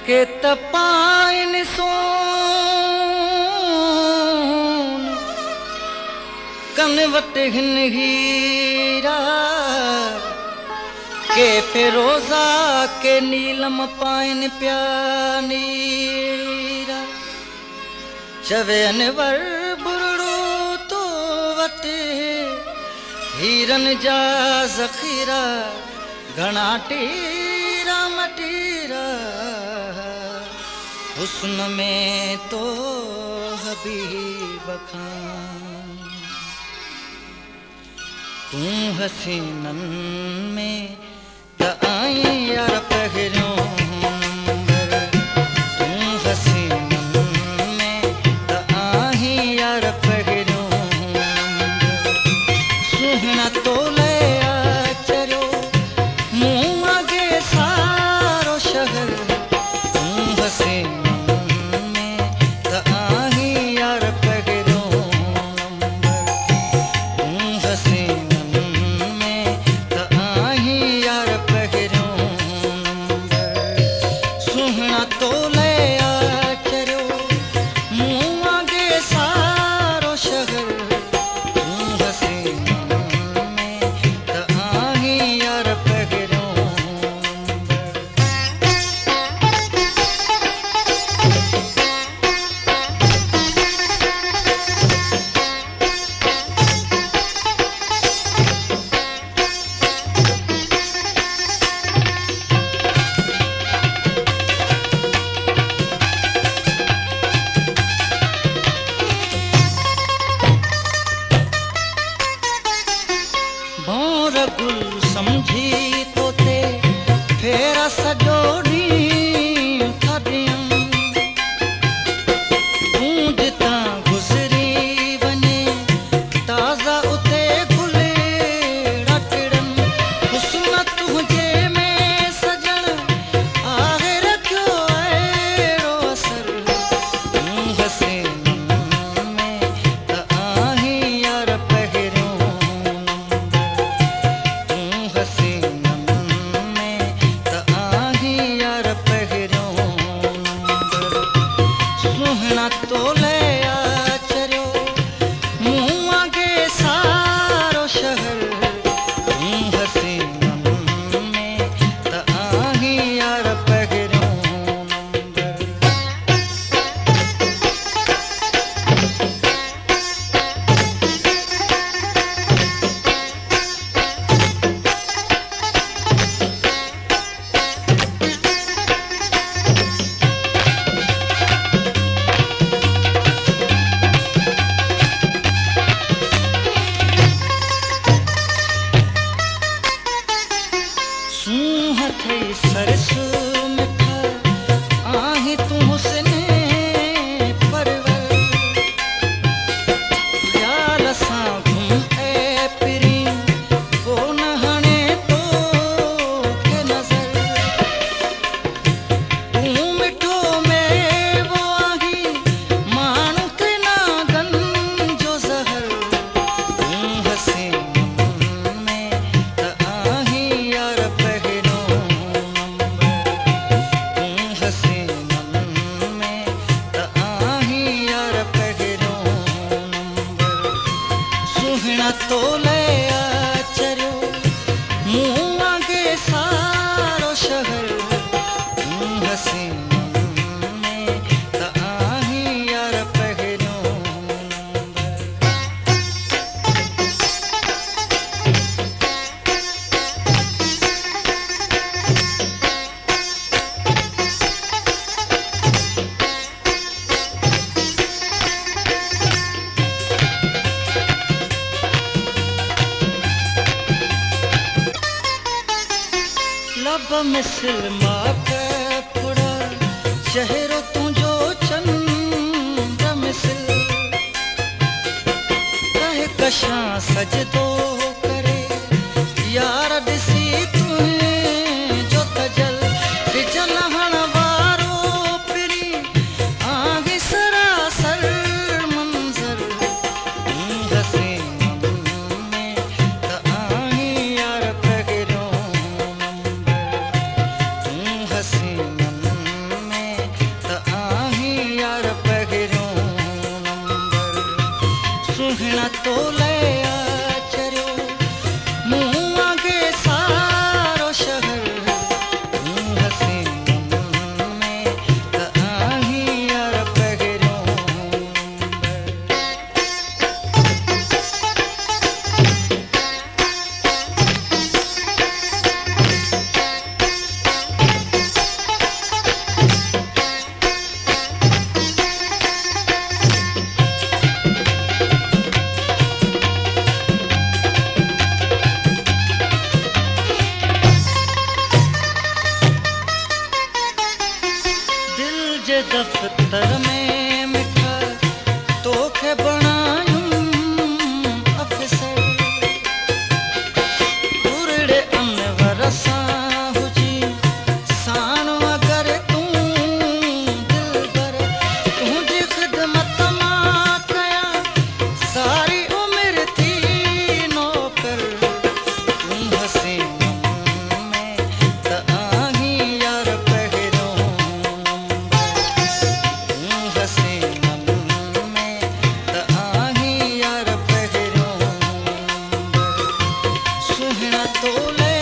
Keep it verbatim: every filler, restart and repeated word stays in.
के तपाइन सोन कन वट हिन हीरा के फिरोजा के नीलम पाइन प्या नीरा चवे अनवर बुरड़ू तो वटे हीरन जा ज़ख़ीरा घणा टीरा मटीरा हुस्न में तो हबीब खां तू हसीनन में त आई यार पहिरियों नंबर तू हसीनन में त आई यार पहिरियों नंबर सुहिणा तोले अचरियो मूं अॻे सारो शहर तू हसीनन में त आई यार पहिरियों नंबर तू हसीनन में त आई यार पहिरियों नंबर सुहिणा तोले अचरियो मूं अॻे सारो शहर तू हसीनन में त आई यार पहिरियों नंबर भौर गुल समझी तोते फेरा सॼो ॾींहुं थधियमि तूं जितां गुज़री वञे ताज़ा उते गुल टिड़नि हुस्न तुंहिंजे में सजण आहे रखियो अहिड़ो असर तूं हसीनन में त आई यार पहिरियों तू हसीनन में त आई यार पहिरियों नंबर सुहिणा तोले अचरियो मूं अॻे सारो शहर तू हसीनन में त आई यार पहिरियों नंबर सूंह थई सरसू मिठा आहीं तूं हुस्न परवर ख़्याल सां घुम ए पिरी कोन हणे तोखे नज़र तूं मिठो मेवो आहीं माण्हू खे नागनि जो ज़हर तूं हसीनन में त आई यार पहिरियों नंबर तू हसीनन में त आई यार पहिरियों नंबर सुहिणा तोले अचरियो मूं अॻे सारो शहर तू हसीनन में त आई यार पहिरियों नंबर लब में सिलमा के फुड़ा चेहरो तुंहिंजो चंद्र मिसल कहे कशां सजदो करे यार ॾिसी तुंहिंजो तजल सिज लहण वारो पिरी आहीं सरासर मंज़र तू हसीनन में त आई यार पहिरियों नंबर तू हसीनन में जे दफ्तर में मिठा तोखे बणायूं अफसर पूरे अनवर सां हुजी साण अगर तूं दिलबर तुंहिंजी ख़िदमत मां कयां सारी उमिरि थी नौकर तूं हसीननि में त आहीं यार पहिरियों तूं हसीननि में त आहीं यार पहिरियों सुहिणा तोले